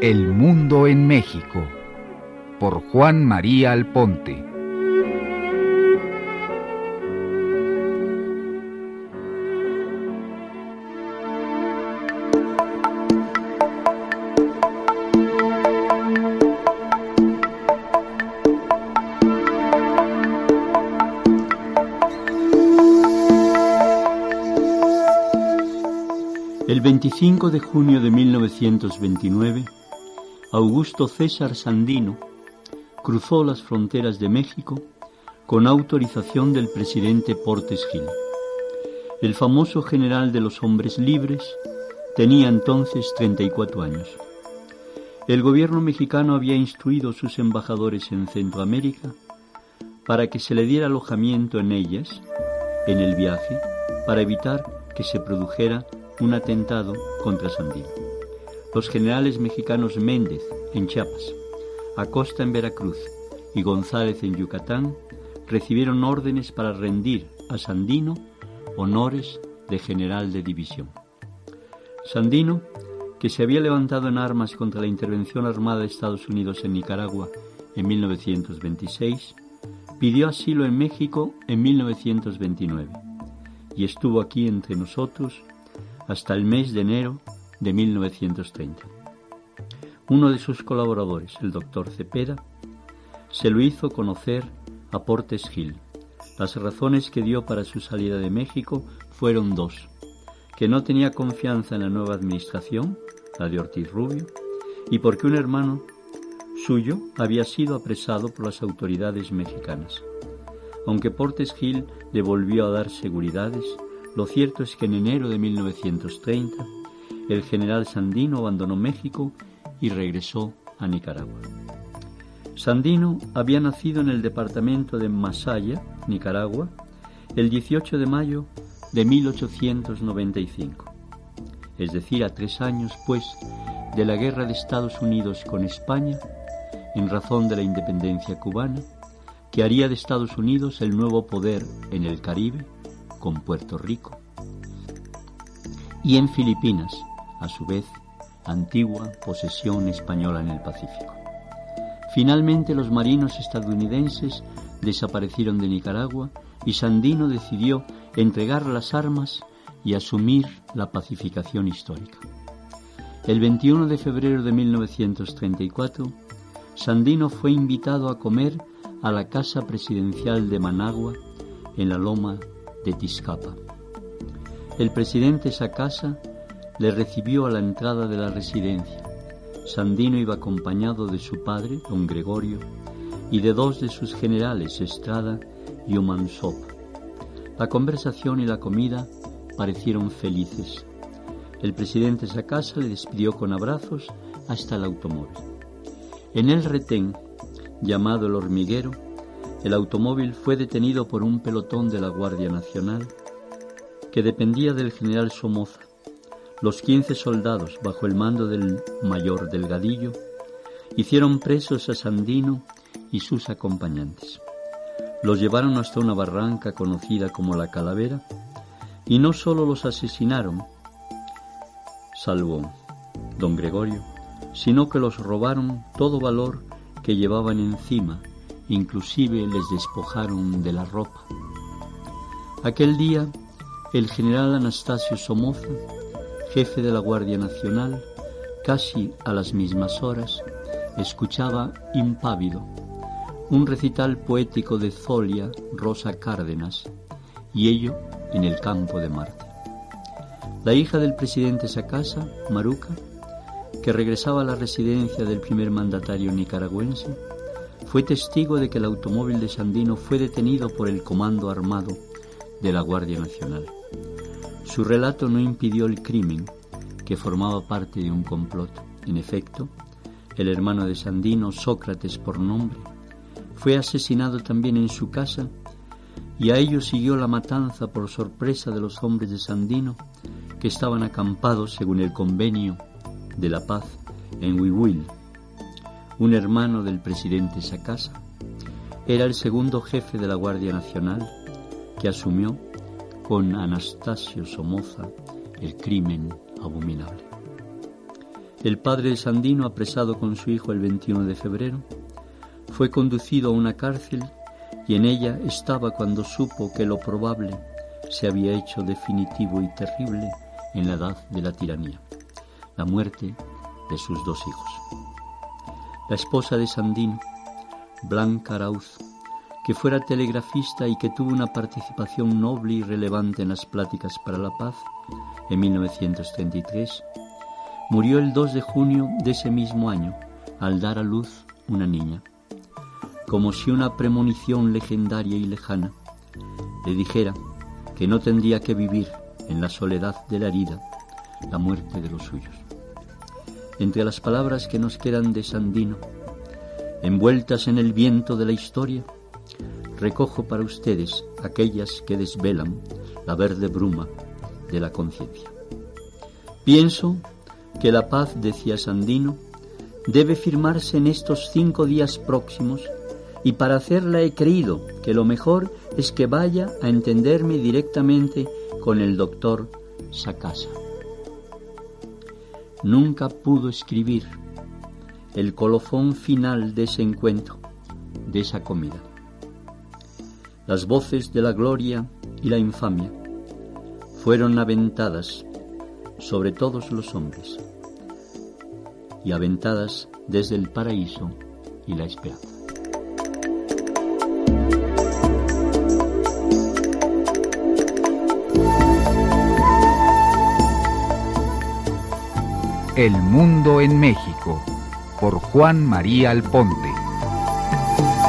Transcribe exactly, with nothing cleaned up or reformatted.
El mundo en México, por Juan María Alponte. El veinticinco de junio de mil novecientos veintinueve, Augusto César Sandino cruzó las fronteras de México con autorización del presidente Portes Gil. El famoso general de los hombres libres tenía entonces treinta y cuatro años. El gobierno mexicano había instruido a sus embajadores en Centroamérica para que se le diera alojamiento en ellas, en el viaje, para evitar que se produjera un atentado contra Sandino. Los generales mexicanos Méndez en Chiapas, Acosta en Veracruz y González en Yucatán recibieron órdenes para rendir a Sandino honores de general de división. Sandino, que se había levantado en armas contra la intervención armada de Estados Unidos en Nicaragua en mil novecientos veintiséis, pidió asilo en México en mil novecientos veintinueve y estuvo aquí entre nosotros hasta el mes de enero de mil novecientos treinta. Uno de sus colaboradores, el doctor Cepeda, se lo hizo conocer a Portes Gil. Las razones que dio para su salida de México fueron dos: que no tenía confianza en la nueva administración, la de Ortiz Rubio, y porque un hermano suyo había sido apresado por las autoridades mexicanas. Aunque Portes Gil le volvió a dar seguridades, lo cierto es que en enero de mil novecientos treinta el general Sandino abandonó México y regresó a Nicaragua. Sandino había nacido en el departamento de Masaya, Nicaragua, el dieciocho de mayo de mil ochocientos noventa y cinco, es decir, a tres años, pues, de la guerra de Estados Unidos con España, en razón de la independencia cubana, que haría de Estados Unidos el nuevo poder en el Caribe, con Puerto Rico, y en Filipinas, a su vez, antigua posesión española en el Pacífico. Finalmente, los marinos estadounidenses desaparecieron de Nicaragua y Sandino decidió entregar las armas y asumir la pacificación histórica. El veintiuno de febrero de mil novecientos treinta y cuatro, Sandino fue invitado a comer a la Casa Presidencial de Managua, en la loma de Tizcapa. El presidente Sacasa le recibió a la entrada de la residencia. Sandino iba acompañado de su padre, don Gregorio, y de dos de sus generales, Estrada y Omansop. La conversación y la comida parecieron felices. El presidente Sacasa le despidió con abrazos hasta el automóvil. En el retén, llamado El Hormiguero, el automóvil fue detenido por un pelotón de la Guardia Nacional que dependía del general Somoza. Los quince soldados, bajo el mando del mayor Delgadillo, hicieron presos a Sandino y sus acompañantes. Los llevaron hasta una barranca conocida como La Calavera y no solo los asesinaron, salvo don Gregorio, sino que los robaron todo valor que llevaban encima. Inclusive les despojaron de la ropa. Aquel día, el general Anastasio Somoza, jefe de la Guardia Nacional, casi a las mismas horas, escuchaba impávido un recital poético de Zolia Rosa Cárdenas, y ello en el campo de Marte. La hija del presidente Sacasa, Maruca, que regresaba a la residencia del primer mandatario nicaragüense, fue testigo de que el automóvil de Sandino fue detenido por el Comando Armado de la Guardia Nacional. Su relato no impidió el crimen, que formaba parte de un complot. En efecto, el hermano de Sandino, Sócrates por nombre, fue asesinado también en su casa, y a ello siguió la matanza por sorpresa de los hombres de Sandino, que estaban acampados, según el convenio de la paz, en Huihuil. Un hermano del presidente Sacasa era el segundo jefe de la Guardia Nacional, que asumió con Anastasio Somoza el crimen abominable. El padre de Sandino, apresado con su hijo el veintiuno de febrero, fue conducido a una cárcel y en ella estaba cuando supo que lo probable se había hecho definitivo y terrible en la edad de la tiranía, la muerte de sus dos hijos. La esposa de Sandino, Blanca Arauz, que fuera telegrafista y que tuvo una participación noble y relevante en las pláticas para la paz en mil novecientos treinta y tres, murió el dos de junio de ese mismo año al dar a luz una niña, como si una premonición legendaria y lejana le dijera que no tendría que vivir en la soledad de la herida la muerte de los suyos. Entre las palabras que nos quedan de Sandino, envueltas en el viento de la historia, recojo para ustedes aquellas que desvelan la verde bruma de la conciencia. Pienso que la paz, decía Sandino, debe firmarse en estos cinco días próximos, y para hacerla he creído que lo mejor es que vaya a entenderme directamente con el doctor Sacasa. Nunca pudo escribir el colofón final de ese encuentro, de esa comida. Las voces de la gloria y la infamia fueron aventadas sobre todos los hombres y aventadas desde el paraíso y la esperanza. El mundo en México, por Juan María Alponte.